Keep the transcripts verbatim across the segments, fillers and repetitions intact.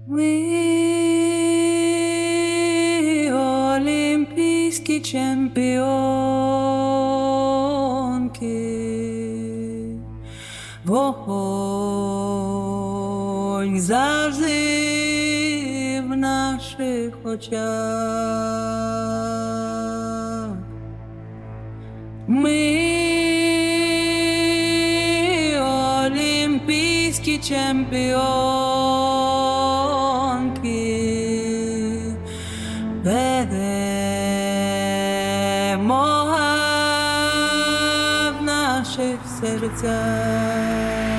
Ми олімпійські чемпіонки, вогонь завжди в наших очах. Ми олімпійські чемпіонки, перемога в наших серцях.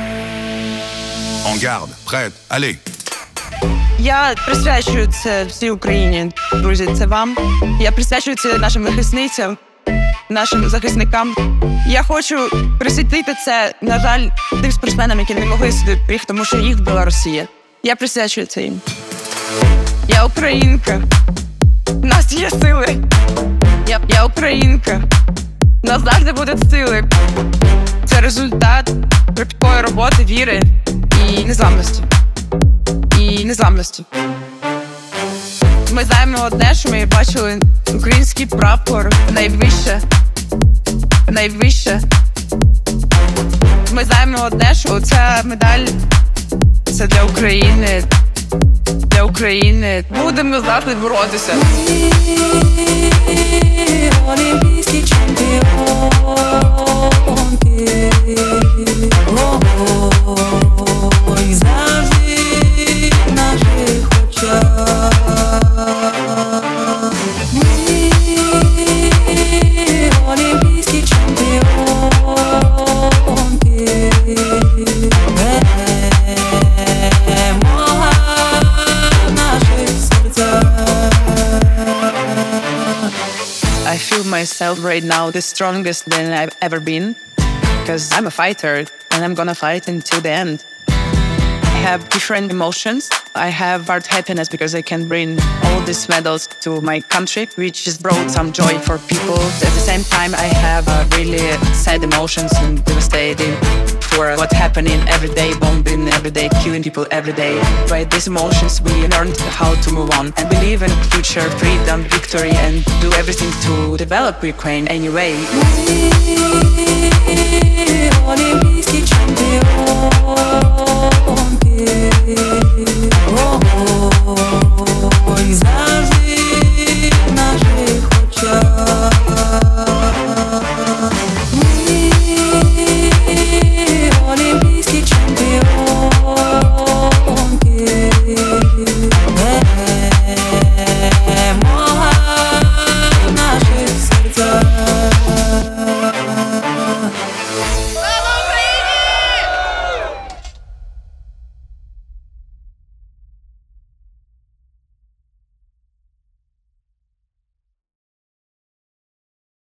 En garde, prête, allez! Я присвячую це всій Україні, друзі, це вам. Я присвячую це нашим захисницям, нашим захисникам. Я хочу присвятити це, на жаль, тим спортсменам, які не могли сюди приїхати, тому що їх вбила Росія. Я присвячую це їм. Я українка. У нас є сили. Я, я українка. У нас завжди будуть сили. Це результат кропіткої роботи, віри і незламності. І незламності. Ми знаємо одне, що ми бачили український прапор найвище. Найвище. Ми знаємо одне, що ця медаль – це для України. Для України. Будемо завжди боротися. Олімпійські чемпіонки, вогонь завжди в наших очах. Ми олімпійські чемпіонки, перемога в наших серцях. I feel myself right now the strongest than I've ever been, because I'm a fighter and I'm gonna fight until the end. I have different emotions. I have hard happiness because I can bring all these medals to my country, which has brought some joy for people. At the same time, I have uh, really sad emotions and devastating for what's happening every day, bombing every day, killing people every day. By these emotions, we learned how to move on and believe in future, freedom, victory, and do everything to develop Ukraine anyway. Олімпійські чемпіонки.